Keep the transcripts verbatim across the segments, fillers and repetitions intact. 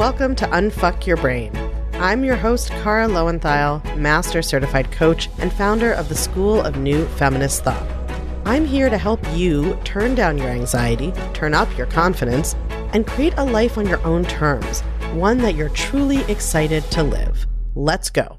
Welcome to Unfuck Your Brain. I'm your host, Cara Lowenthal, Master Certified Coach and founder of the School of New Feminist Thought. I'm here to help you turn down your anxiety, turn up your confidence, and create a life on your own terms, one that you're truly excited to live. Let's go.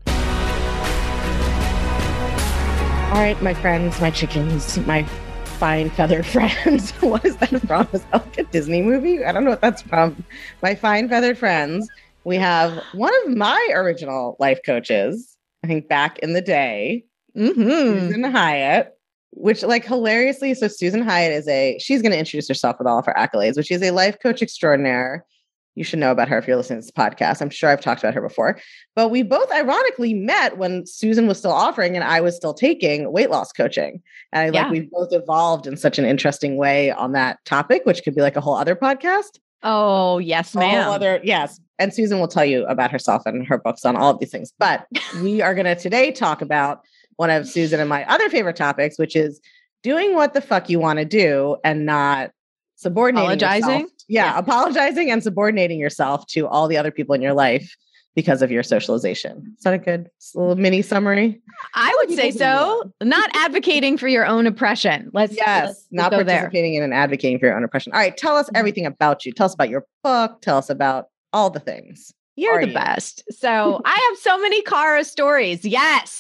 All right, my friends, my chickens, my fine feathered friends. What is that from? Is that like a Disney movie? I don't know what that's from. My fine feathered friends. We have one of my original life coaches, I think back in the day, mm-hmm. Susan Hyatt, which like hilariously, so Susan Hyatt is a, she's going to introduce herself with all of her accolades, but she's a life coach extraordinaire. You should know about her if you're listening to this podcast. I'm sure I've talked about her before, but we both ironically met when Susan was still offering and I was still taking weight loss coaching. And I yeah. like, we've both evolved in such an interesting way on that topic, which could be like a whole other podcast. Oh, yes, ma'am. All other, yes. And Susan will tell you about herself and her books on all of these things. But we are going to today talk about one of Susan and my other favorite topics, which is doing what the fuck you want to do and not subordinating apologizing. Yourself. Yeah, yeah, apologizing and subordinating yourself to all the other people in your life because of your socialization. Is that a good little mini summary? I would say so. Not advocating for your own oppression. Let's yes, let's not go participating there. in and advocating for your own oppression. All right, tell us everything about you. Tell us about your book. Tell us about all the things. You're the you? best. So I have so many Cara stories. Yes,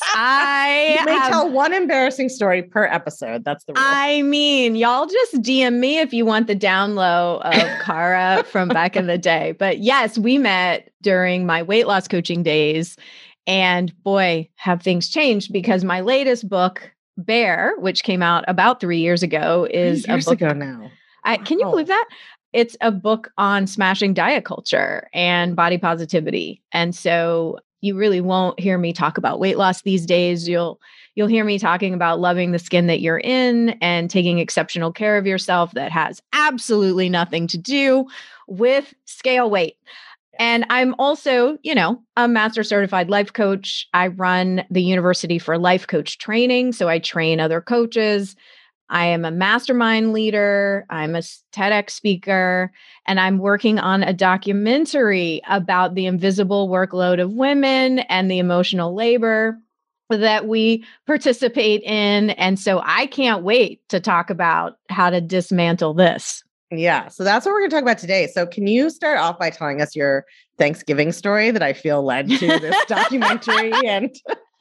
I you may have, tell one embarrassing story per episode. That's the rule. I mean, y'all just D M me if you want the down low of Cara from back in the day. But yes, we met during my weight loss coaching days. And boy, have things changed because my latest book, Bear, which came out about three years ago, is three years a book ago now. I, can you oh. believe that? It's a book on smashing diet culture and body positivity. And so you really won't hear me talk about weight loss these days. You'll you'll hear me talking about loving the skin that you're in and taking exceptional care of yourself that has absolutely nothing to do with scale weight. And I'm also, you know, a master certified life coach. I run the University for Life Coach training. So I train other coaches. I am a mastermind leader. I'm a TEDx speaker, and I'm working on a documentary about the invisible workload of women and the emotional labor that we participate in. And so I can't wait to talk about how to dismantle this. Yeah. So that's what we're going to talk about today. So can you start off by telling us your Thanksgiving story that I feel led to this documentary? And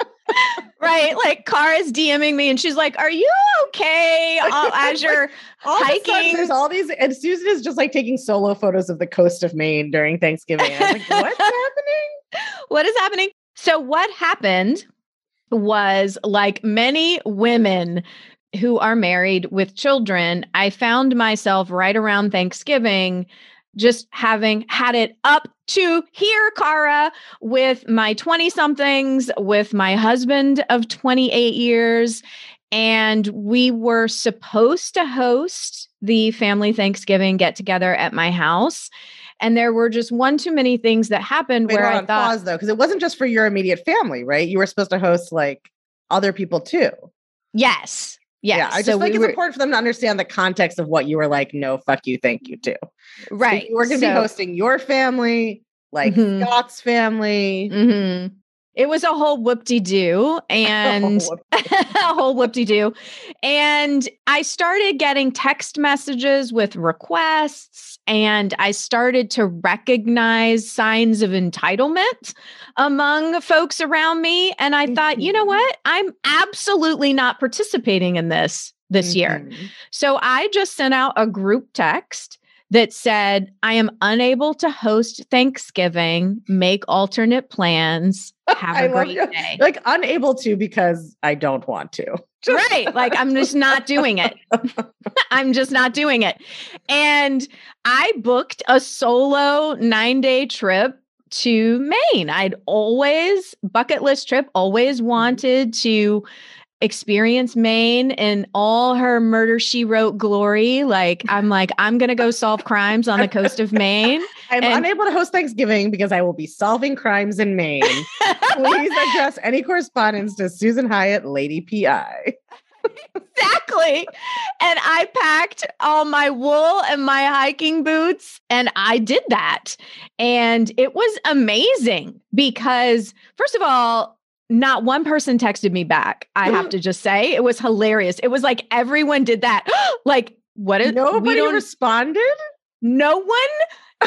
right. Like Cara's DMing me and she's like, are you okay uh, as you're all hiking? Sudden, there's all these, and Susan is just like taking solo photos of the coast of Maine during Thanksgiving. And I was like, what's happening? What is happening? So what happened was, like many women who are married with children, I found myself right around Thanksgiving just having had it up to here, Cara, with my twenty-somethings, with my husband of twenty-eight years. And we were supposed to host the family Thanksgiving get-together at my house. And there were just one too many things that happened Wait, where hold I on, thought— pause, though, because it wasn't just for your immediate family, right? You were supposed to host like other people too. Yes. Yes. Yeah, I just so think we it's were, important for them to understand the context of what you were like, no, fuck you, thank you, too. Right. So you were going to so, be hosting your family, like mm-hmm. Scott's family. Mm-hmm. It was a whole whoop-de-doo and a whole whoop-de-doo. And I started getting text messages with requests, and I started to recognize signs of entitlement among folks around me. And I mm-hmm. thought, you know what? I'm absolutely not participating in this this mm-hmm. year. So I just sent out a group text that said, I am unable to host Thanksgiving, make alternate plans, have a great you. day. Like unable to because I don't want to. Right. Like I'm just not doing it. I'm just not doing it. And I booked a solo nine day trip to Maine. I'd always, bucket list trip, always wanted to experience Maine in all her Murder, She Wrote glory. Like, I'm like, I'm going to go solve crimes on the coast of Maine. I'm and- unable to host Thanksgiving because I will be solving crimes in Maine. Please address any correspondence to Susan Hyatt, Lady P I. Exactly. And I packed all my wool and my hiking boots, and I did that. And it was amazing because, first of all, not one person texted me back. I have to just say, it was hilarious. It was like everyone did that. Like, what is Nobody we don't, responded? No one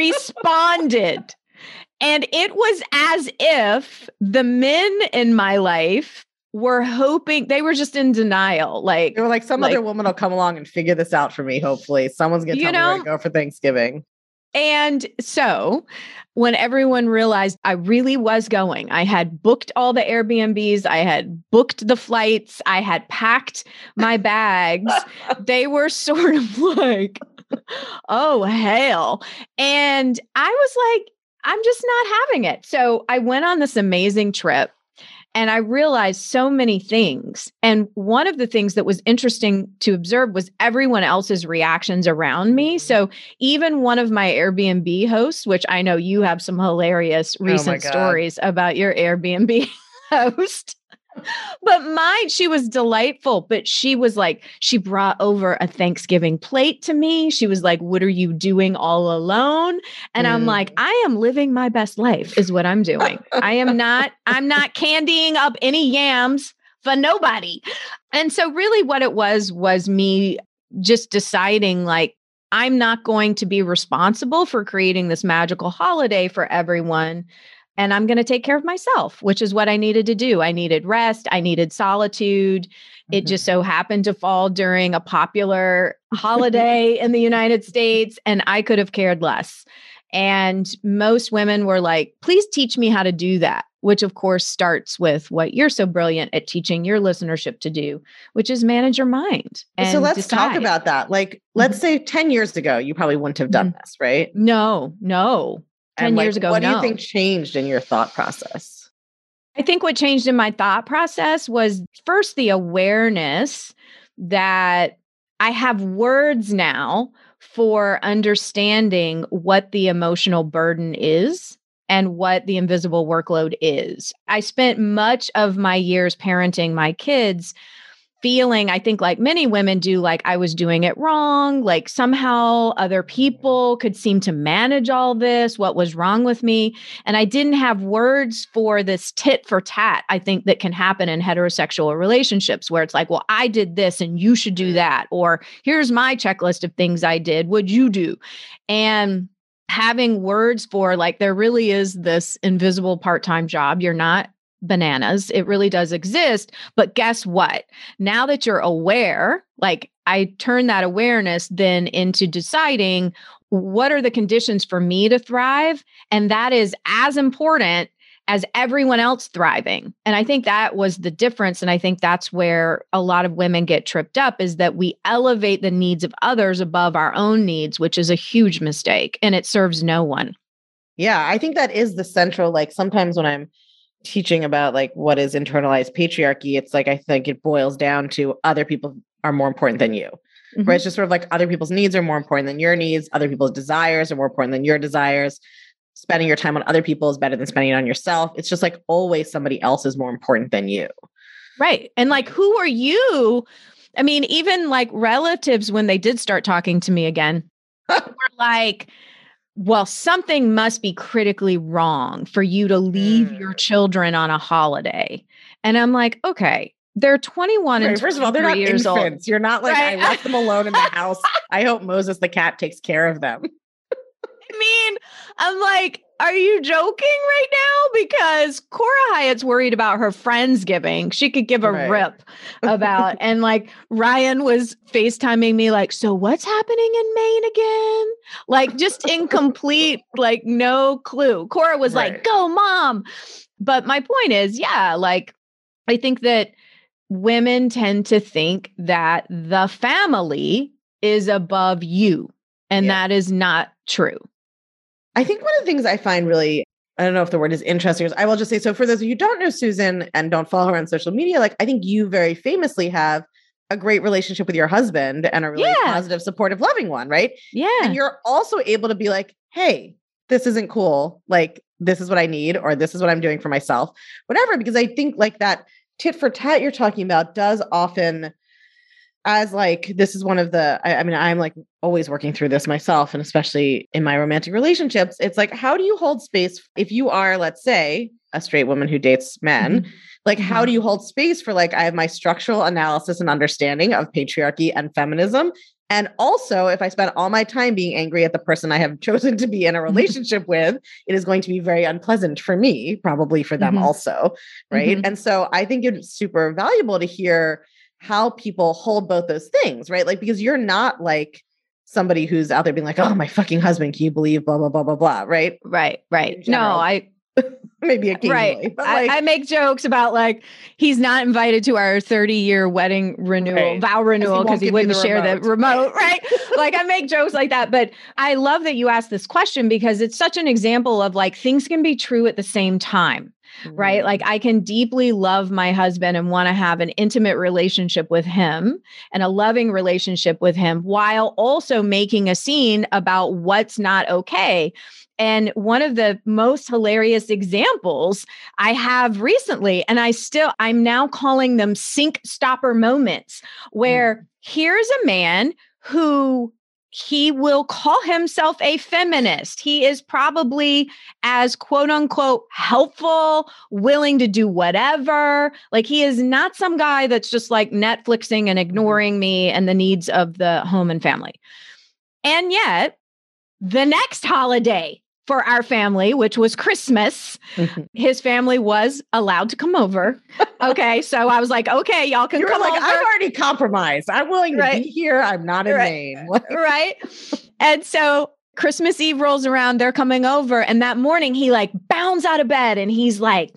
responded. And it was as if the men in my life were hoping, they were just in denial. Like, they were like, some like, other woman will come along and figure this out for me. Hopefully someone's going to tell you know, me where to go for Thanksgiving. And so when everyone realized I really was going, I had booked all the Airbnbs, I had booked the flights, I had packed my bags, they were sort of like, oh, hell. And I was like, I'm just not having it. So I went on this amazing trip and I realized so many things. And one of the things that was interesting to observe was everyone else's reactions around me. So even one of my Airbnb hosts, which I know you have some hilarious recent oh stories about your Airbnb host. But mine, she was delightful, but she was like, she brought over a Thanksgiving plate to me. She was like, what are you doing all alone? And mm. I'm like, I am living my best life is what I'm doing. I am not, I'm not candying up any yams for nobody. And so really what it was, was me just deciding like, I'm not going to be responsible for creating this magical holiday for everyone. And I'm going to take care of myself, which is what I needed to do. I needed rest. I needed solitude. Mm-hmm. It just so happened to fall during a popular holiday in the United States, and I could have cared less. And most women were like, please teach me how to do that, which of course starts with what you're so brilliant at teaching your listenership to do, which is manage your mind. And so let's decide. talk about that. Like, let's mm-hmm. say ten years ago, you probably wouldn't have done mm-hmm. this, right? No, no. ten and like, years ago, what no. do you think changed in your thought process? I think what changed in my thought process was first the awareness that I have words now for understanding what the emotional burden is and what the invisible workload is. I spent much of my years parenting my kids feeling, I think like many women do, like I was doing it wrong, like somehow other people could seem to manage all this, what was wrong with me. And I didn't have words for this tit for tat, I think that can happen in heterosexual relationships where it's like, well, I did this and you should do that. Or here's my checklist of things I did, what'd you do? And having words for like, there really is this invisible part-time job. You're not bananas. It really does exist. But guess what? Now that you're aware, like I turn that awareness then into deciding what are the conditions for me to thrive. And that is as important as everyone else thriving. And I think that was the difference. And I think that's where a lot of women get tripped up is that we elevate the needs of others above our own needs, which is a huge mistake and it serves no one. Yeah, I think that is the central, like sometimes when I'm teaching about like what is internalized patriarchy, it's like I think it boils down to other people are more important than you. Mm-hmm. Right? It's just sort of like other people's needs are more important than your needs, other people's desires are more important than your desires. Spending your time on other people is better than spending it on yourself. It's just like always somebody else is more important than you. Right. And like, who are you? I mean, even like relatives, when they did start talking to me again, were like, well, something must be critically wrong for you to leave mm. your children on a holiday. And I'm like, okay, they're twenty-one right, and first of all, they're not years infants. Old. You're not like, right? I left them alone in the house. I hope Moses the cat takes care of them. I mean, I'm like, are you joking right now? Because Cora Hyatt's worried about her Friendsgiving. She could give a right. rip about. And like Ryan was FaceTiming me like, so what's happening in Maine again? Like just incomplete, like no clue. Cora was right. like, go mom. But my point is, yeah, like I think that women tend to think that the family is above you. And yeah. that is not true. I think one of the things I find really, I don't know if the word is interesting, I will just say, so for those of you who don't know Susan and don't follow her on social media, like I think you very famously have a great relationship with your husband and a really yeah. positive, supportive, loving one, right? Yeah. And you're also able to be like, hey, this isn't cool. Like, this is what I need, or this is what I'm doing for myself, whatever. Because I think like that tit for tat you're talking about does often, as like, this is one of the, I, I mean, I'm like always working through this myself, and especially in my romantic relationships, it's like, how do you hold space if you are, let's say, a straight woman who dates men? Mm-hmm. Like, mm-hmm. how do you hold space for like, I have my structural analysis and understanding of patriarchy and feminism. And also, if I spend all my time being angry at the person I have chosen to be in a relationship with, it is going to be very unpleasant for me, probably for them mm-hmm. also. Right. Mm-hmm. And so I think it's super valuable to hear how people hold both those things, right? Like, because you're not like somebody who's out there being like, oh, my fucking husband, can you believe blah, blah, blah, blah, blah. Right. Right. Right. No, I, maybe occasionally. Right. But like, I, I make jokes about like, he's not invited to our thirty year wedding renewal, right. vow renewal, because he, he wouldn't the share remote. the remote. Right. Like, I make jokes like that. But I love that you asked this question, because it's such an example of like, things can be true at the same time. Mm-hmm. Right. Like, I can deeply love my husband and want to have an intimate relationship with him and a loving relationship with him, while also making a scene about what's not okay. And one of the most hilarious examples I have recently, and I still, I'm now calling them sink stopper moments, where mm-hmm. here's a man who he will call himself a feminist. He is probably as quote unquote helpful, willing to do whatever. Like, he is not some guy that's just like Netflixing and ignoring me and the needs of the home and family. And yet, the next holiday for our family, which was Christmas, mm-hmm. his family was allowed to come over. Okay. So I was like, okay, y'all can you come like, over. I've already compromised. I'm willing to right. be here. I'm not in right. Maine. Right. And so Christmas Eve rolls around, they're coming over. And that morning he like bounds out of bed and he's like,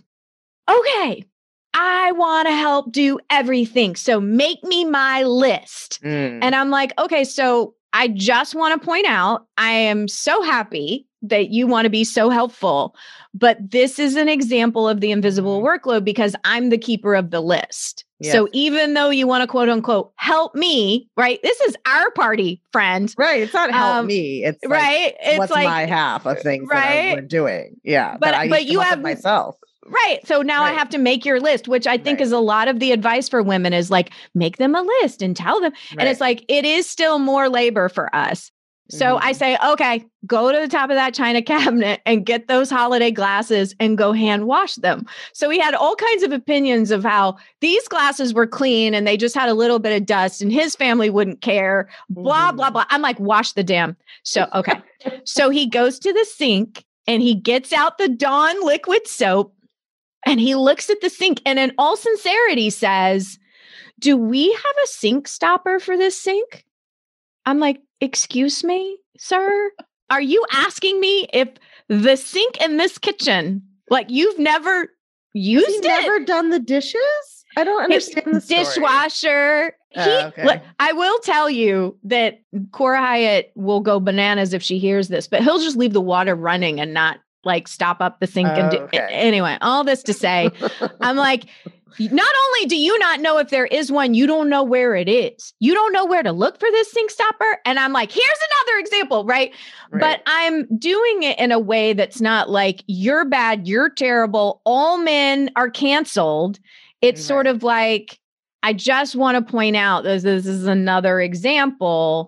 okay, I want to help do everything. So make me my list. Mm. And I'm like, okay, so I just want to point out, I am so happy that you want to be so helpful, but this is an example of the invisible workload, because I'm the keeper of the list. Yes. So even though you want to quote unquote help me, right? This is our party, friend. Right. It's not help um, me. It's like, right. It's what's like, my half of things right? that I, we're doing. Yeah. But, that I but you have myself. Right. So now right. I have to make your list, which I think right. is a lot of the advice for women, is like, make them a list and tell them. Right. And it's like, it is still more labor for us. So mm-hmm. I say, okay, go to the top of that china cabinet and get those holiday glasses and go hand wash them. So he had all kinds of opinions of how these glasses were clean and they just had a little bit of dust and his family wouldn't care, blah, mm-hmm. blah, blah. I'm like, wash the damn. So, okay. So he goes to the sink and he gets out the Dawn liquid soap and he looks at the sink and in all sincerity says, do we have a sink stopper for this sink? I'm like, excuse me, sir? Are you asking me if the sink in this kitchen, like you've never used Has he it? Never done the dishes? I don't understand the story. Dishwasher. He, oh, okay. look, I will tell you that Cora Hyatt will go bananas if she hears this, but he'll just leave the water running and not like stop up the sink. Oh, and do, okay. Anyway, all this to say, I'm like, not only do you not know if there is one, you don't know where it is. You don't know where to look for this sink stopper. And I'm like, here's another example, right? right? But I'm doing it in a way that's not like, you're bad, you're terrible, all men are canceled. It's right. sort of like, I just want to point out this, this is another example.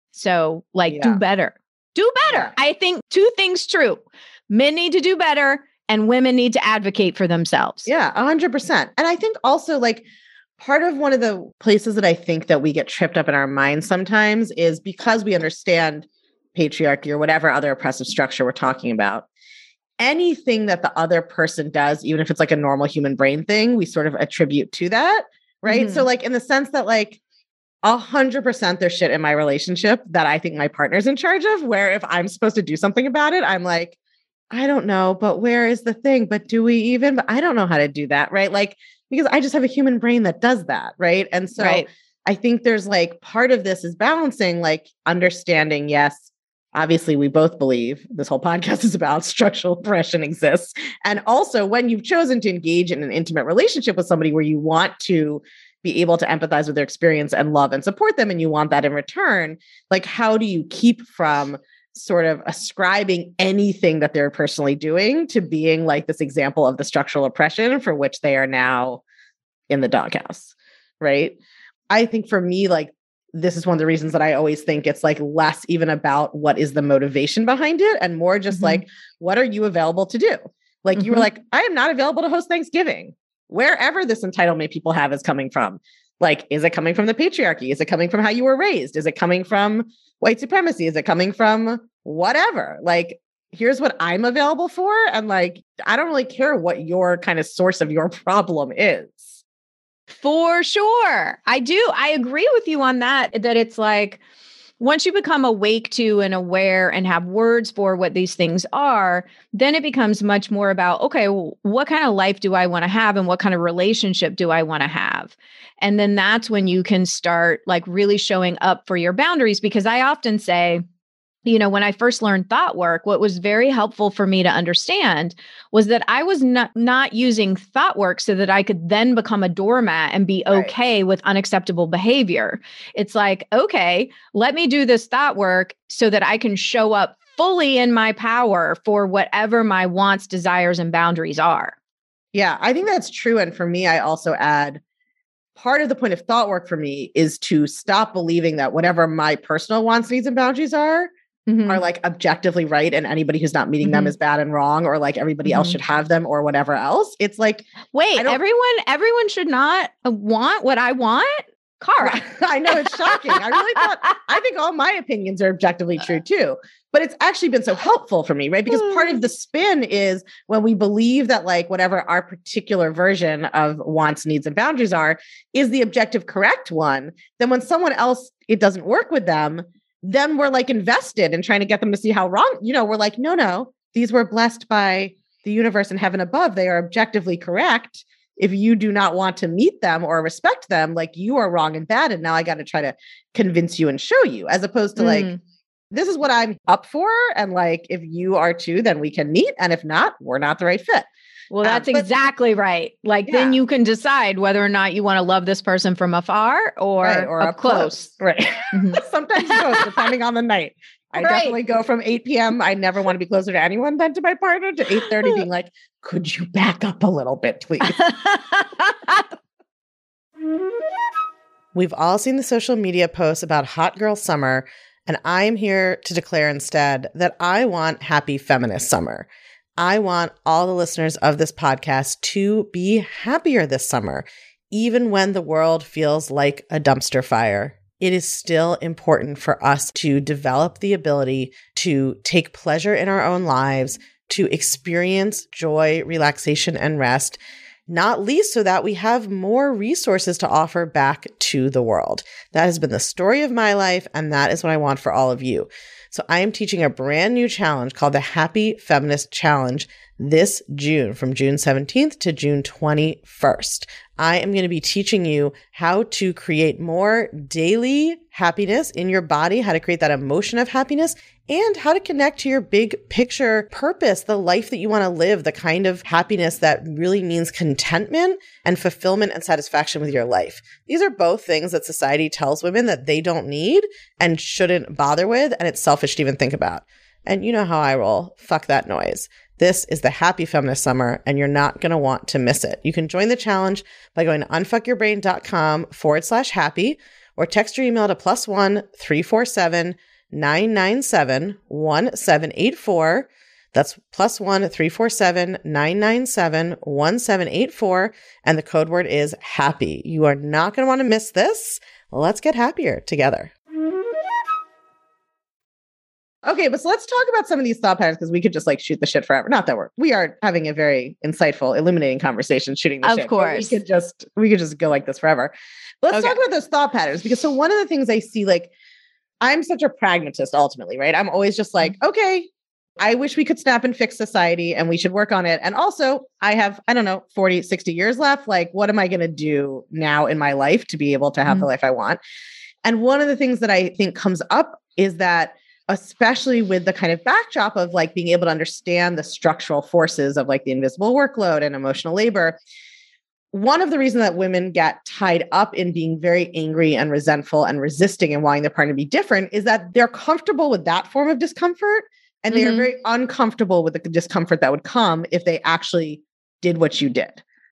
So like, yeah. do better. Do better. Yeah. I think two things true. Men need to do better. And women need to advocate for themselves. Yeah, a hundred percent. And I think also like part of one of the places that I think that we get tripped up in our minds sometimes is because we understand patriarchy or whatever other oppressive structure we're talking about. Anything that the other person does, even if it's like a normal human brain thing, we sort of attribute to that, right? Mm-hmm. So like in the sense that like a hundred percent there's shit in my relationship that I think my partner's in charge of, where if I'm supposed to do something about it, I'm like, I don't know, but where is the thing? But do we even, but I don't know how to do that. Right. Like, because I just have a human brain that does that. Right. And so right. I think there's like part of this is balancing, like understanding, yes, obviously we both believe this whole podcast is about structural oppression exists. And also when you've chosen to engage in an intimate relationship with somebody where you want to be able to empathize with their experience and love and support them, and you want that in return, like, how do you keep from sort of ascribing anything that they're personally doing to being like this example of the structural oppression for which they are now in the doghouse, right? I think for me, like, this is one of the reasons that I always think it's like less even about what is the motivation behind it and more just mm-hmm. like, what are you available to do? Like mm-hmm. you were like, I am not available to host Thanksgiving. Wherever this entitlement people have is coming from. Like, is it coming from the patriarchy? Is it coming from how you were raised? Is it coming from white supremacy? Is it coming from whatever? Like, here's what I'm available for. And like, I don't really care what your kind of source of your problem is. For sure. I do. I agree with you on that, that it's like, once you become awake to and aware and have words for what these things are, then it becomes much more about, okay, well, what kind of life do I want to have and what kind of relationship do I want to have? And then that's when you can start like really showing up for your boundaries. Because I often say, you know, when I first learned thought work, what was very helpful for me to understand was that I was not, not using thought work so that I could then become a doormat and be okay right. with unacceptable behavior. It's like, okay, let me do this thought work so that I can show up fully in my power for whatever my wants, desires, and boundaries are. Yeah, I think that's true. And for me, I also add, part of the point of thought work for me is to stop believing that whatever my personal wants, needs, and boundaries are, Mm-hmm. are like objectively right. And anybody who's not meeting mm-hmm. them is bad and wrong, or like everybody mm-hmm. else should have them or whatever else. It's like, wait, everyone, everyone should not want what I want. Cara. I know, it's shocking. I really thought, I think all my opinions are objectively true too, but it's actually been so helpful for me, right? Because part of the spin is when we believe that like whatever our particular version of wants, needs, and boundaries are, is the objective correct one. Then when someone else, it doesn't work with them, then we're like invested in trying to get them to see how wrong, you know, we're like, no, no, these were blessed by the universe and heaven above. They are objectively correct. If you do not want to meet them or respect them, like you are wrong and bad. And now I got to try to convince you and show you, as opposed to mm. like, this is what I'm up for. And like, if you are too, then we can meet. And if not, we're not the right fit. Well, that's um, but, exactly right. Like yeah. then you can decide whether or not you want to love this person from afar or, right, or up, up close. close. Right. Mm-hmm. Sometimes both, depending on the night. I right. definitely go from eight p.m. I never want to be closer to anyone than to my partner, to eight thirty being like, could you back up a little bit, please? We've all seen the social media posts about hot girl summer, and I'm here to declare instead that I want happy feminist summer. I want all the listeners of this podcast to be happier this summer, even when the world feels like a dumpster fire. It is still important for us to develop the ability to take pleasure in our own lives, to experience joy, relaxation, and rest, not least so that we have more resources to offer back to the world. That has been the story of my life, and that is what I want for all of you. So I am teaching a brand new challenge called the Happy Feminist Challenge this June, from June seventeenth to June twenty-first. I am going to be teaching you how to create more daily happiness in your body, how to create that emotion of happiness, and how to connect to your big picture purpose, the life that you want to live, the kind of happiness that really means contentment and fulfillment and satisfaction with your life. These are both things that society tells women that they don't need and shouldn't bother with, and it's selfish to even think about. And you know how I roll. Fuck that noise. This is the Happy Feminist Summer, and you're not going to want to miss it. You can join the challenge by going to unfuckyourbrain.com forward slash happy, or text your email to plus one three four seven nine nine seven one seven eight four. That's plus one three four seven nine nine seven one seven eight four, and the code word is happy. You are not going to want to miss this. Let's get happier together. Okay, but so let's talk about some of these thought patterns, because we could just like shoot the shit forever. Not that we're we are having a very insightful, illuminating conversation shooting the of shit. Of course. We could just we could just go like this forever. Let's okay. talk about those thought patterns, because so one of the things I see, like, I'm such a pragmatist ultimately, right? I'm always just like, okay, I wish we could snap and fix society and we should work on it. And also I have, I don't know, forty, sixty years left. Like, what am I going to do now in my life to be able to have mm-hmm. the life I want? And one of the things that I think comes up is that, especially with the kind of backdrop of like being able to understand the structural forces of like the invisible workload and emotional labor, one of the reasons that women get tied up in being very angry and resentful and resisting and wanting their partner to be different is that they're comfortable with that form of discomfort, and they mm-hmm. are very uncomfortable with the discomfort that would come if they actually did what you did.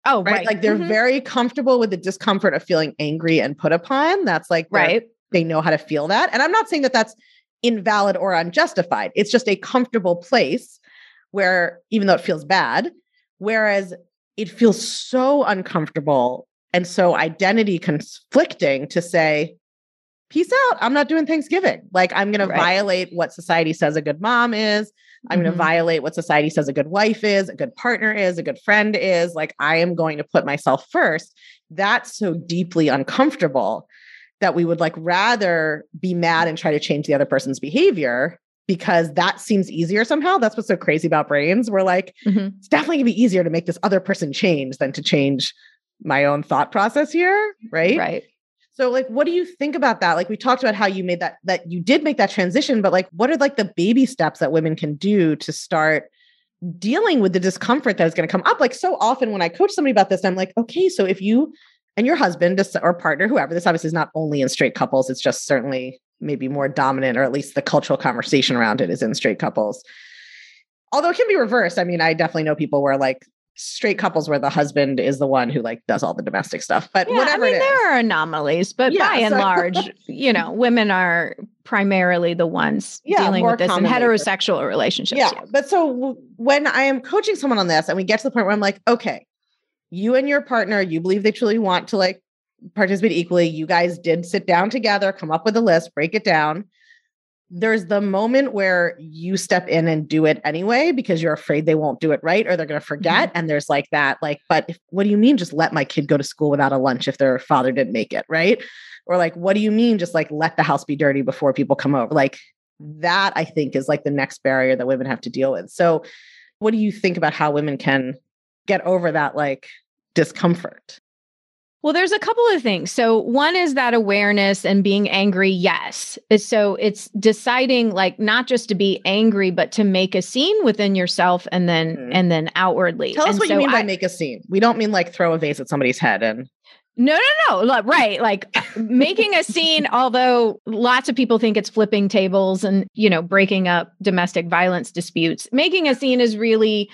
Oh, right? right. Like they're Mhm. very comfortable with the discomfort of feeling angry and put upon. That's like, their- Right. they know how to feel that. And I'm not saying that that's invalid or unjustified. It's just a comfortable place where, even though it feels bad, whereas it feels so uncomfortable and so identity conflicting to say, peace out. I'm not doing Thanksgiving. Like, I'm going to Right. violate what society says a good mom is. I'm going to Mhm. violate what society says a good wife is, a good partner is, a good friend is. Like, I am going to put myself first. That's so deeply uncomfortable that we would like rather be mad and try to change the other person's behavior because that seems easier somehow. That's what's so crazy about brains. We're like, Mhm. it's definitely gonna be easier to make this other person change than to change my own thought process here. Right. Right. So like, what do you think about that? Like we talked about how you made that, that you did make that transition, but like, what are like the baby steps that women can do to start dealing with the discomfort that is going to come up? Like so often when I coach somebody about this, I'm like, okay, so if you and your husband or partner, whoever, this obviously is not only in straight couples, it's just certainly maybe more dominant, or at least the cultural conversation around it is in straight couples. Although it can be reversed. I mean, I definitely know people where like straight couples where the husband is the one who like does all the domestic stuff, but Yeah, whatever I mean, it is. there are anomalies, but Yeah, by and so- large, you know, women are primarily the ones Yeah, dealing more with this in commonly for- heterosexual relationships. Yeah. But so w- when I am coaching someone on this and we get to the point where I'm like, okay, you and your partner, you believe they truly want to like participate equally. You guys did sit down together, come up with a list, break it down. There's the moment where you step in and do it anyway, because you're afraid they won't do it right or they're going to forget. Mm-hmm. And there's like that, like, but if, what do you mean? Just let my kid go to school without a lunch if their father didn't make it. Right. Or like, what do you mean? Just like, let the house be dirty before people come over. Like that, I think is like the next barrier that women have to deal with. So what do you think about how women can get over that like discomfort? Well, there's a couple of things. So one is that awareness and being angry. Yes. So it's deciding like not just to be angry, but to make a scene within yourself and then, mm-hmm. and then outwardly. Tell us and what so you mean by I, make a scene. We don't mean like throw a vase at somebody's head and No, no, no. Right. Like making a scene, although lots of people think it's flipping tables and, you know, breaking up domestic violence disputes. Making a scene is really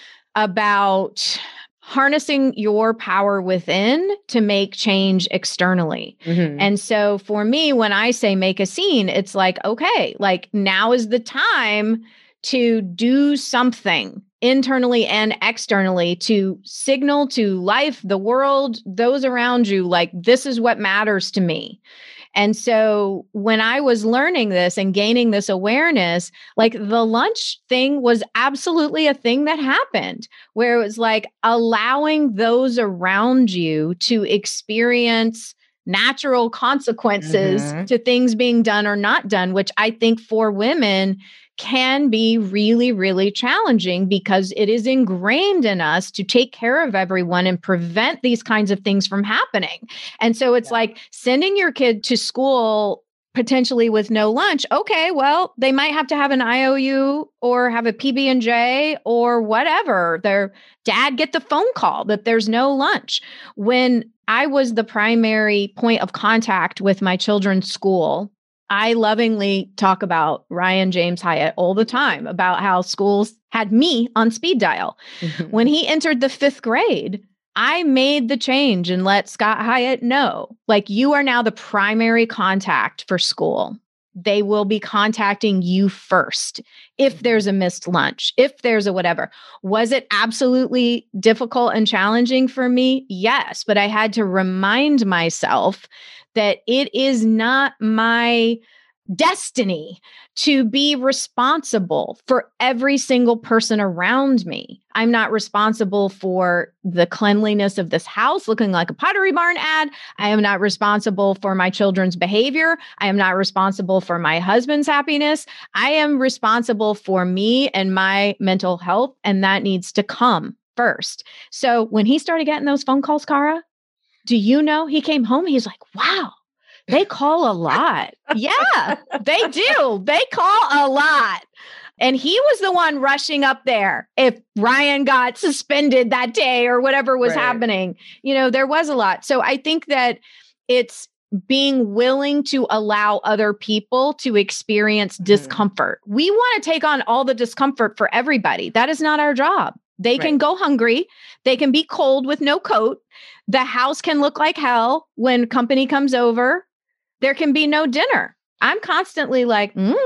about harnessing your power within to make change externally. Mm-hmm. And so for me, when I say make a scene, it's like, okay, like now is the time to do something internally and externally to signal to life, the world, those around you, like, this is what matters to me. And so when I was learning this and gaining this awareness, like the lunch thing was absolutely a thing that happened, where it was like allowing those around you to experience natural consequences mm-hmm. to things being done or not done, which I think for women can be really, really challenging because it is ingrained in us to take care of everyone and prevent these kinds of things from happening. And so it's yeah. like sending your kid to school potentially with no lunch. Okay, well, they might have to have an I O U or have a P B and J or whatever. Their dad get the phone call that there's no lunch. When I was the primary point of contact with my children's school, I lovingly talk about Ryan James Hyatt all the time about how schools had me on speed dial. Mm-hmm. When he entered the fifth grade, I made the change and let Scott Hyatt know, like, you are now the primary contact for school. They will be contacting you first if there's a missed lunch, if there's a whatever. Was it absolutely difficult and challenging for me? Yes, but I had to remind myself that it is not my destiny to be responsible for every single person around me. I'm not responsible for the cleanliness of this house looking like a Pottery Barn ad. I am not responsible for my children's behavior. I am not responsible for my husband's happiness. I am responsible for me and my mental health, and that needs to come first. So when he started getting those phone calls, Cara, do you know, he came home, he's like, wow, they call a lot. Yeah, they do. They call a lot. And he was the one rushing up there if Ryan got suspended that day or whatever was right. happening. You know, there was a lot. So I think that it's being willing to allow other people to experience discomfort. Mm. We want to take on all the discomfort for everybody. That is not our job. They can Right. go hungry. They can be cold with no coat. The house can look like hell when company comes over. There can be no dinner. I'm constantly like, mm,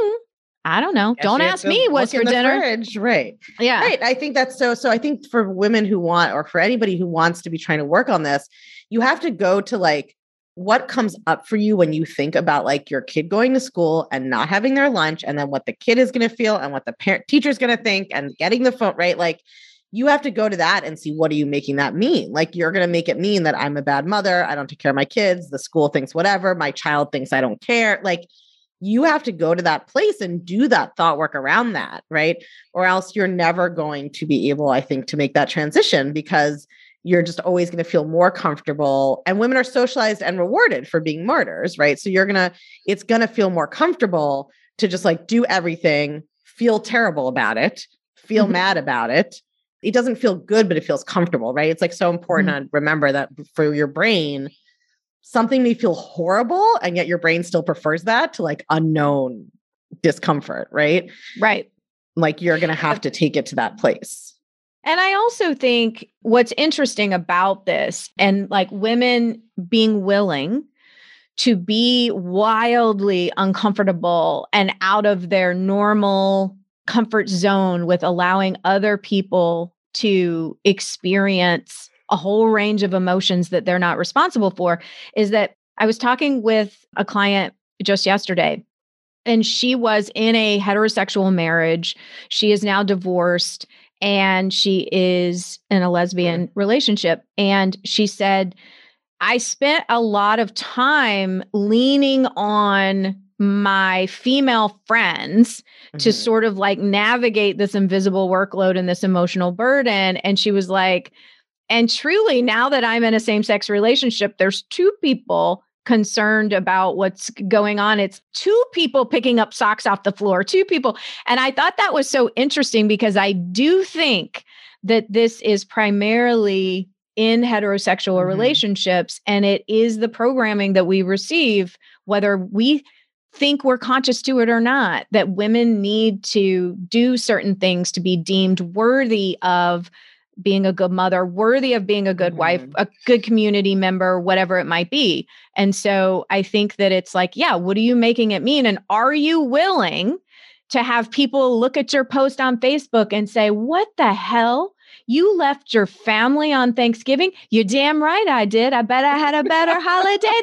I don't know. Guess Don't you have ask to me what's look for in the dinner. fridge. Right. Yeah. Right. I think that's so. So I think for women who want, or for anybody who wants to be trying to work on this, you have to go to like, what comes up for you when you think about like your kid going to school and not having their lunch, and then what the kid is going to feel and what the parent teacher's going to think, and getting the phone, right? Like, you have to go to that and see, what are you making that mean? Like, you're going to make it mean that I'm a bad mother. I don't take care of my kids. The school thinks whatever. My child thinks I don't care. Like, you have to go to that place and do that thought work around that, right? Or else you're never going to be able, I think, to make that transition, because you're just always going to feel more comfortable. And women are socialized and rewarded for being martyrs, right? So you're going to, it's going to feel more comfortable to just like do everything, feel terrible about it, feel Mhm. mad about it. It doesn't feel good, but it feels comfortable, right? It's like so important Mhm. to remember that for your brain, something may feel horrible, and yet your brain still prefers that to like unknown discomfort, right? Right. Like, you're going to have to take it to that place. And I also think what's interesting about this, and like women being willing to be wildly uncomfortable and out of their normal comfort zone with allowing other people to experience a whole range of emotions that they're not responsible for, is that I was talking with a client just yesterday, and she was in a heterosexual marriage. She is now divorced, and she is in a lesbian relationship. And she said, I spent a lot of time leaning on my female friends to Mhm. sort of like navigate this invisible workload and this emotional burden. And she was like, and truly, now that I'm in a same-sex relationship, there's two people concerned about what's going on. It's two people picking up socks off the floor, two people. And I thought that was so interesting, because I do think that this is primarily in heterosexual Mhm. relationships, and it is the programming that we receive, whether we think we're conscious to it or not, that women need to do certain things to be deemed worthy of being a good mother, worthy of being a good wife, Mhm. a good community member, whatever it might be. And so I think that it's like, yeah, what are you making it mean? And are you willing to have people look at your post on Facebook and say, what the hell? You left your family on Thanksgiving? You're damn right I did. I bet I had a better holiday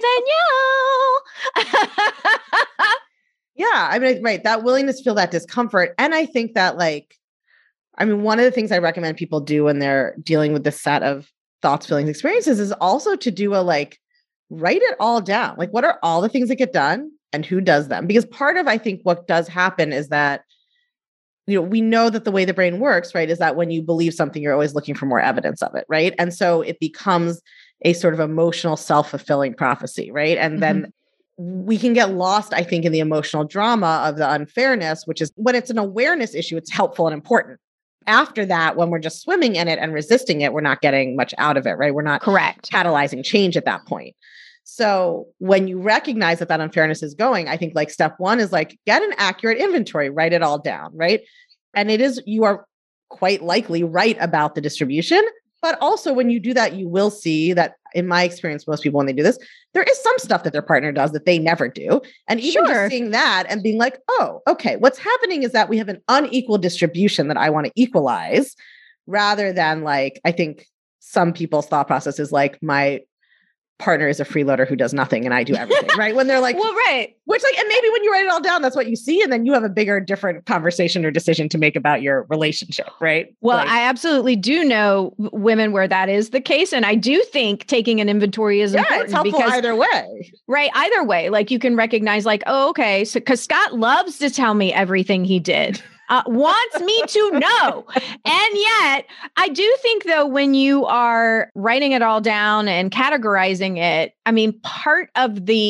than you. Yeah. I mean, right. That willingness to feel that discomfort. And I think that, like, I mean, one of the things I recommend people do when they're dealing with this set of thoughts, feelings, experiences is also to do a like, write it all down. Like, what are all the things that get done and who does them? Because part of, I think, what does happen is that, you know, we know that the way the brain works, right, is that when you believe something, you're always looking for more evidence of it, right? And so it becomes a sort of emotional self-fulfilling prophecy, right? And Mm-hmm. then we can get lost, I think, in the emotional drama of the unfairness, which is when it's an awareness issue, it's helpful and important. After that, when we're just swimming in it and resisting it, we're not getting much out of it, right? We're not Correct. catalyzing change at that point. So when you recognize that that unfairness is going, I think like step one is like, get an accurate inventory, write it all down, right? And it is, you are quite likely right about the distribution. But also when you do that, you will see that, in my experience, most people, when they do this, there is some stuff that their partner does that they never do. And even Sure. just seeing that and being like, oh, okay, what's happening is that we have an unequal distribution that I want to equalize, rather than like, I think some people's thought process is like, my partner is a freeloader who does nothing and I do everything, right? When they're like, well, right. Which like, and maybe when you write it all down, that's what you see. And then you have a bigger, different conversation or decision to make about your relationship, right? Well, like, I absolutely do know women where that is the case. And I do think taking an inventory is yeah, important. it's helpful because, either way. Right. Either way, like you can recognize like, oh, okay. So, cause Scott loves to tell me everything he did. Uh, wants me to know. And yet, I do think, though, when you are writing it all down and categorizing it, I mean, part of the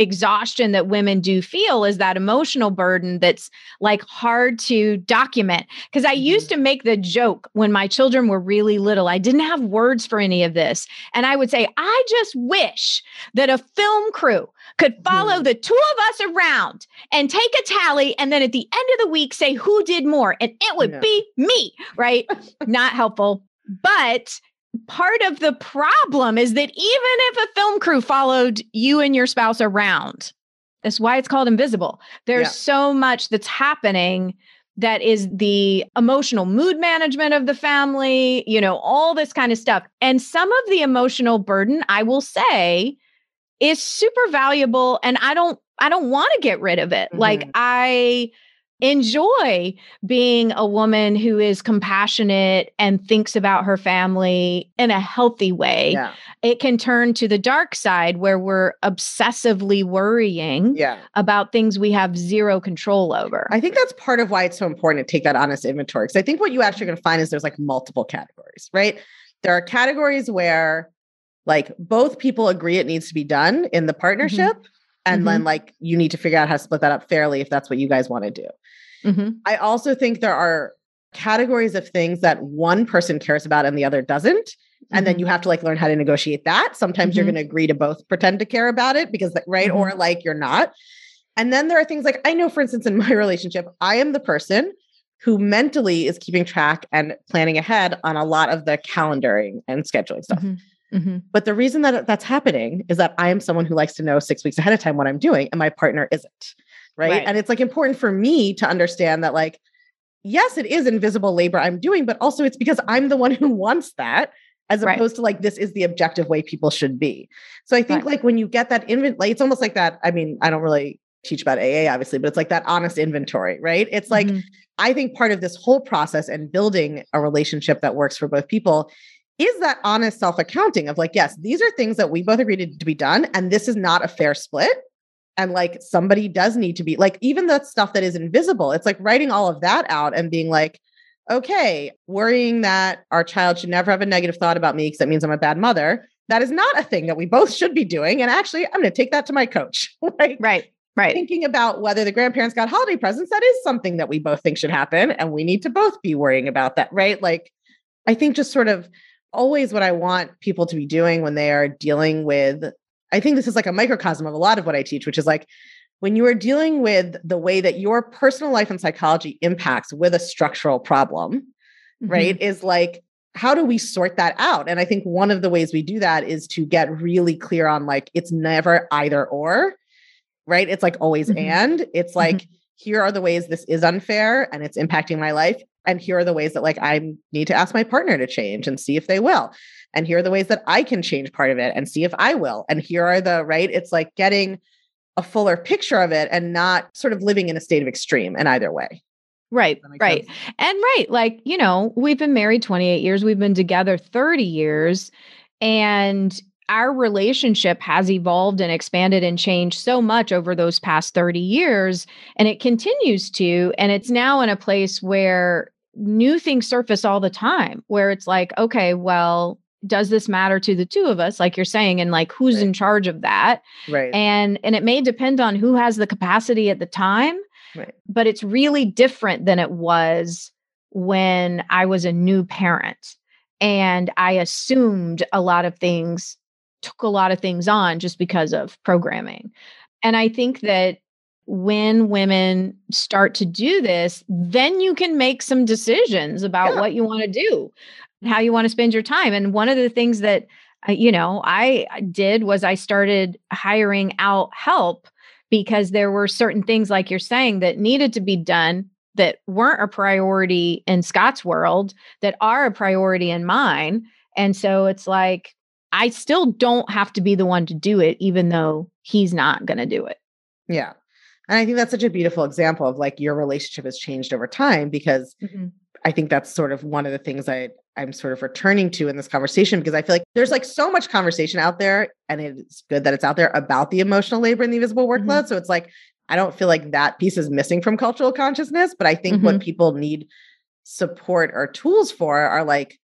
exhaustion that women do feel is that emotional burden that's like hard to document. Because I mm-hmm. used to make the joke when my children were really little, I didn't have words for any of this. And I would say, I just wish that a film crew could follow mm-hmm. the two of us around and take a tally. And then at the end of the week, say who did more. And it would yeah. be me, right? Not helpful. But part of the problem is that even if a film crew followed you and your spouse around, that's why it's called invisible. There's yeah. so much that's happening that is the emotional mood management of the family, you know, all this kind of stuff. And some of the emotional burden, I will say, is super valuable. And I don't, I don't want to get rid of it. Mm-hmm. Like I enjoy being a woman who is compassionate and thinks about her family in a healthy way. Yeah. It can turn to the dark side where we're obsessively worrying yeah. about things we have zero control over. I think that's part of why it's so important to take that honest inventory. Because I think what you actually going to find is there's like multiple categories, right? There are categories where like both people agree it needs to be done in the partnership. Mm-hmm. And mm-hmm. then like you need to figure out how to split that up fairly if that's what you guys want to do. Mm-hmm. I also think there are categories of things that one person cares about and the other doesn't. Mm-hmm. And then you have to like learn how to negotiate that. Sometimes mm-hmm. you're going to agree to both pretend to care about it because, right. Mm-hmm. Or like you're not. And then there are things like, I know, for instance, in my relationship, I am the person who mentally is keeping track and planning ahead on a lot of the calendaring and scheduling stuff. Mm-hmm. Mm-hmm. But the reason that that's happening is that I am someone who likes to know six weeks ahead of time what I'm doing and my partner isn't. Right? right. And it's like important for me to understand that like, yes, it is invisible labor I'm doing, but also it's because I'm the one who wants that as opposed right. to like, this is the objective way people should be. So I think right. like when you get that inventory, like, it's almost like that. I mean, I don't really teach about A A obviously, but it's like that honest inventory, right? It's like, mm-hmm. I think part of this whole process and building a relationship that works for both people is that honest self-accounting of like, yes, these are things that we both agreed to be done. And this is not a fair split. And like somebody does need to be like, even the stuff that is invisible, it's like writing all of that out and being like, okay, worrying that our child should never have a negative thought about me because that means I'm a bad mother. That is not a thing that we both should be doing. And actually, I'm going to take that to my coach. Right. Right. Right. Thinking about whether the grandparents got holiday presents, that is something that we both think should happen. And we need to both be worrying about that. Right. Like, I think just sort of always what I want people to be doing when they are dealing with, I think this is like a microcosm of a lot of what I teach, which is like when you are dealing with the way that your personal life and psychology impacts with a structural problem, mm-hmm. right, is like, how do we sort that out? And I think one of the ways we do that is to get really clear on like, it's never either or, right? It's like always mm-hmm. and. It's like, mm-hmm. here are the ways this is unfair and it's impacting my life. And here are the ways that like I need to ask my partner to change and see if they will. And here are the ways that I can change part of it and see if I will. And here are the, right? It's like getting a fuller picture of it and not sort of living in a state of extreme in either way. Right, right. Sense? And right, like, you know, we've been married twenty-eight years, we've been together thirty years, and our relationship has evolved and expanded and changed so much over those past thirty years, and it continues to, and it's now in a place where new things surface all the time, where it's like, okay, well, does this matter to the two of us? Like you're saying, and like, who's right. in charge of that? Right. And, and it may depend on who has the capacity at the time, right. but it's really different than it was when I was a new parent and I assumed a lot of things, took a lot of things on just because of programming. And I think that when women start to do this, then you can make some decisions about yeah. what you want to do, how you want to spend your time. And one of the things that, uh, you know, I did was I started hiring out help because there were certain things, like you're saying, that needed to be done that weren't a priority in Scott's world that are a priority in mine. And so it's like, I still don't have to be the one to do it, even though he's not going to do it. Yeah. And I think that's such a beautiful example of like your relationship has changed over time, because mm-hmm. I think that's sort of one of the things I, I'm sort of returning to in this conversation, because I feel like there's like so much conversation out there, and it's good that it's out there about the emotional labor and the invisible workload. Mm-hmm. So it's like, I don't feel like that piece is missing from cultural consciousness, but I think mm-hmm. what people need support or tools for are like,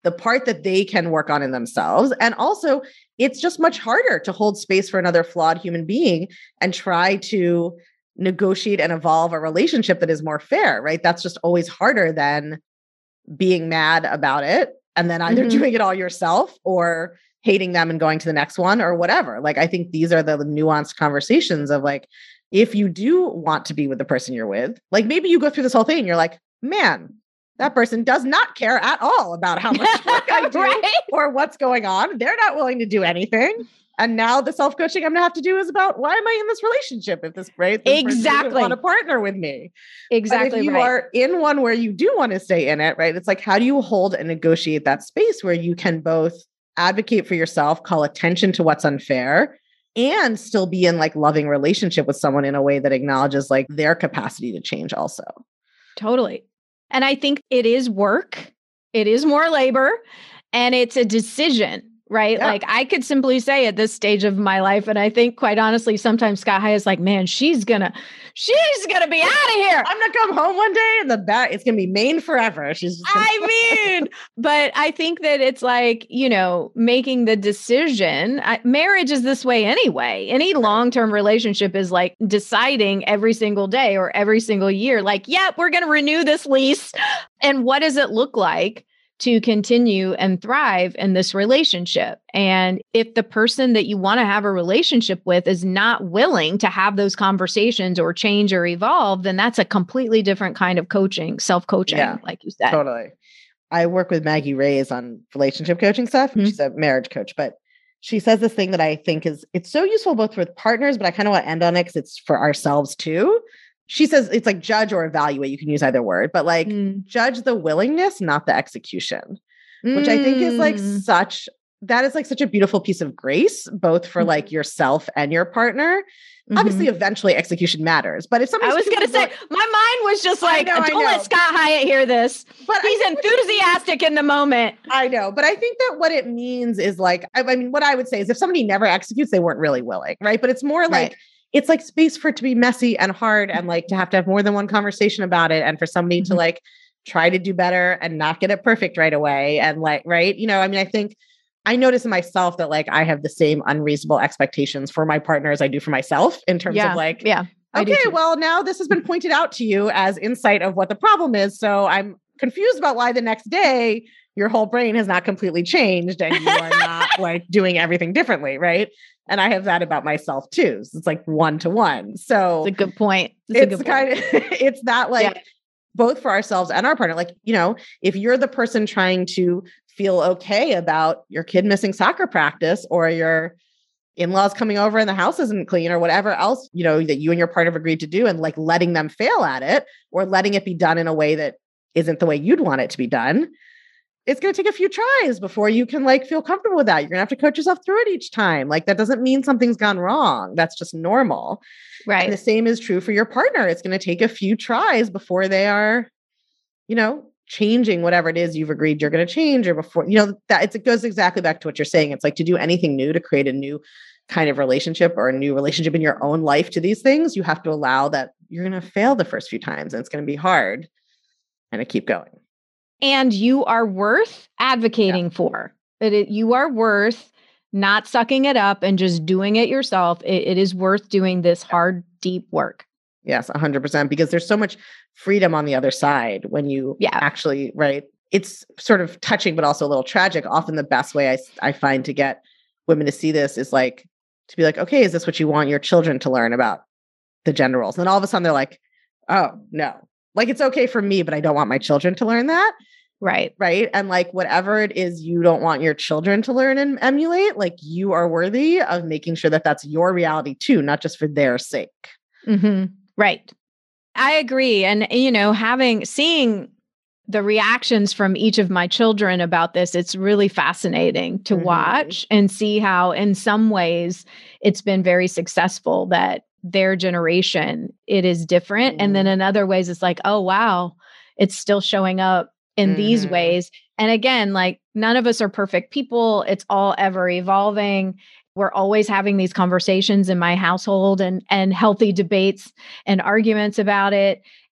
the part that they can work on in themselves. And also, it's just much harder to hold space for another flawed human being and try to negotiate and evolve a relationship that is more fair, right? That's just always harder than being mad about it and then either mm-hmm. doing it all yourself or hating them and going to the next one or whatever. Like, I think these are the nuanced conversations of like, if you do want to be with the person you're with, like maybe you go through this whole thing and you're like, man, that person does not care at all about how much work I do right? or what's going on. They're not willing to do anything. And now the self-coaching I'm going to have to do is about why am I in this relationship if this, right, this exactly. person want to partner with me? Exactly. But if you right. are in one where you do want to stay in it, right? It's like, how do you hold and negotiate that space where you can both advocate for yourself, call attention to what's unfair, and still be in like loving relationship with someone in a way that acknowledges like their capacity to change also. Totally. And I think it is work. It is more labor and it's a decision, right? Yeah. Like I could simply say at this stage of my life, and I think quite honestly, sometimes Sky High is like, man, she's gonna, she's gonna be out of here. I'm gonna come home one day and the bat, it's gonna be Maine forever. She's just gonna- I mean, but I think that it's like, you know, making the decision. I, marriage is this way anyway. Any long-term relationship is like deciding every single day or every single year, like, yeah, we're gonna renew this lease. And what does it look like to continue and thrive in this relationship? And if the person that you want to have a relationship with is not willing to have those conversations or change or evolve, then that's a completely different kind of coaching, self-coaching, yeah, like you said. Totally. I work with Maggie Reyes on relationship coaching stuff. Mm-hmm. She's a marriage coach, but she says this thing that I think is, it's so useful both with partners, but I kind of want to end on it because it's for ourselves too. She says it's like judge or evaluate. You can use either word, but like mm. judge the willingness, not the execution, mm. which I think is like such, that is like such a beautiful piece of grace, both for mm. like yourself and your partner. Mm-hmm. Obviously, eventually execution matters, but if somebody, I was going to say, my mind was just like, know, don't let Scott Hyatt hear this, but he's enthusiastic in the moment. I know, but I think that what it means is like, I, I mean, what I would say is if somebody never executes, they weren't really willing, right? But it's more like, right. it's like space for it to be messy and hard and like to have to have more than one conversation about it. And for somebody mm-hmm. to like try to do better and not get it perfect right away. And like, right. You know, I mean, I think I notice in myself that like, I have the same unreasonable expectations for my partner as I do for myself in terms yeah. of like, yeah, okay, well, now this has been pointed out to you as insight of what the problem is. So I'm confused about why the next day your whole brain has not completely changed and you are not like doing everything differently. Right. And I have that about myself too. So it's like one to one. So it's a good point. It's, it's good kind point. of, it's that like yeah. both for ourselves and our partner. Like, you know, if you're the person trying to feel okay about your kid missing soccer practice or your in-laws coming over and the house isn't clean or whatever else, you know, that you and your partner have agreed to do and like letting them fail at it or letting it be done in a way that isn't the way you'd want it to be done, it's going to take a few tries before you can like feel comfortable with that. You're going to have to coach yourself through it each time. Like that doesn't mean something's gone wrong. That's just normal. Right. And the same is true for your partner. It's going to take a few tries before they are, you know, changing whatever it is you've agreed you're going to change or before, you know, that it's, it goes exactly back to what you're saying. It's like to do anything new, to create a new kind of relationship or a new relationship in your own life to these things, you have to allow that you're going to fail the first few times and it's going to be hard and to keep going. And you are worth advocating yeah. for it, it. You are worth not sucking it up and just doing it yourself. It, it is worth doing this hard, deep work. Yes, one hundred percent. Because there's so much freedom on the other side when you yeah. actually, right? It's sort of touching, but also a little tragic. Often the best way I, I find to get women to see this is like, to be like, okay, is this what you want your children to learn about the gender roles? And then all of a sudden they're like, oh, no. Like, it's okay for me, but I don't want my children to learn that. Right. Right. And like, whatever it is you don't want your children to learn and emulate, like you are worthy of making sure that that's your reality too, not just for their sake. Mm-hmm. Right. I agree. And, you know, having, seeing the reactions from each of my children about this, it's really fascinating to mm-hmm. watch and see how in some ways it's been very successful that their generation, it is different. Mm-hmm. And then in other ways, it's like, oh, wow, it's still showing up in mm-hmm. these ways. And again, like none of us are perfect people. It's all ever evolving. We're always having these conversations in my household and, and healthy debates and arguments about it.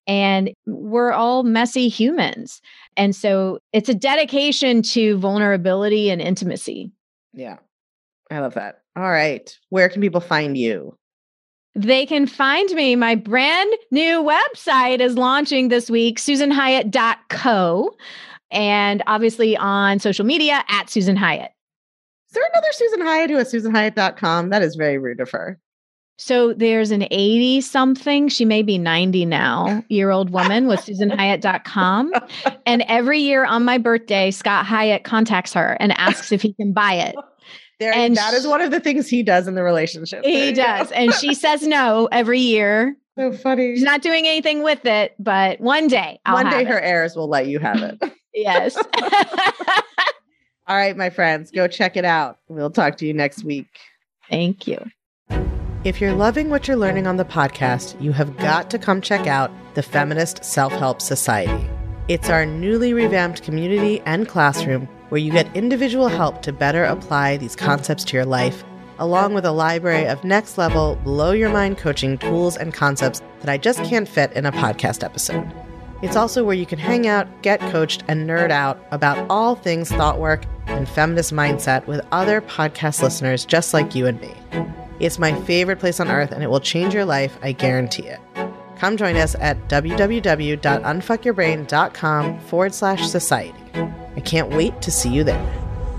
And we're all messy humans. And so it's a dedication to vulnerability and intimacy. Yeah, I love that. All right. Where can people find you? They can find me. My brand new website is launching this week, susan hyatt dot co. And obviously on social media at Susan Hyatt. Is there another Susan Hyatt who has susan hyatt dot com? That is very rude of her. So there's an eighty-something, she may be ninety now, year old woman with susan hyatt dot com. And every year on my birthday, Scott Hyatt contacts her and asks if he can buy it. There, and that is one of the things he does in the relationship. He does. Go. And she says no every year. So funny. She's not doing anything with it, but one day I'll One day have her it. heirs will let you have it. Yes. All right, my friends, go check it out. We'll talk to you next week. Thank you. If you're loving what you're learning on the podcast, you have got to come check out the Feminist Self-Help Society. It's our newly revamped community and classroom where you get individual help to better apply these concepts to your life, along with a library of next-level, blow-your-mind coaching tools and concepts that I just can't fit in a podcast episode. It's also where you can hang out, get coached, and nerd out about all things thought work and feminist mindset with other podcast listeners just like you and me. It's my favorite place on earth, and it will change your life, I guarantee it. Come join us at www.unfuckyourbrain.com forward slash society. I can't wait to see you there.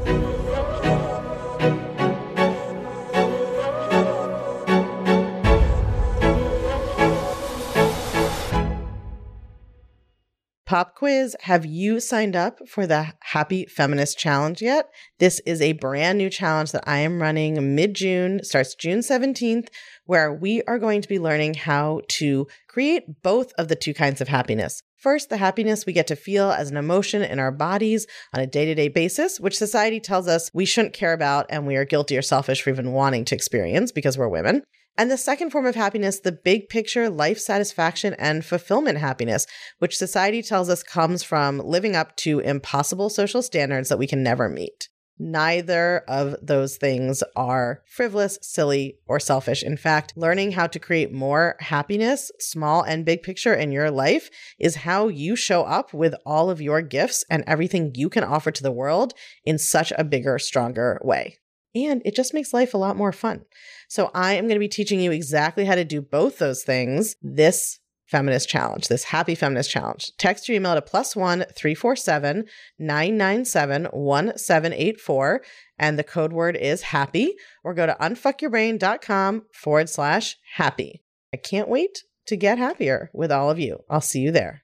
Pop quiz. Have you signed up for the Happy Feminist Challenge yet? This is a brand new challenge that I am running mid-June, starts June seventeenth, where we are going to be learning how to create both of the two kinds of happiness. First, the happiness we get to feel as an emotion in our bodies on a day-to-day basis, which society tells us we shouldn't care about and we are guilty or selfish for even wanting to experience because we're women. And the second form of happiness, the big picture life satisfaction and fulfillment happiness, which society tells us comes from living up to impossible social standards that we can never meet. Neither of those things are frivolous, silly, or selfish. In fact, learning how to create more happiness, small and big picture in your life, is how you show up with all of your gifts and everything you can offer to the world in such a bigger, stronger way. And it just makes life a lot more fun. So I am going to be teaching you exactly how to do both those things this feminist challenge, this Happy Feminist Challenge. Text your email to plus one three four seven nine nine seven one seven eight four, and the code word is happy, or go to unfuckyourbrain.com forward slash happy. I can't wait to get happier with all of you. I'll see you there.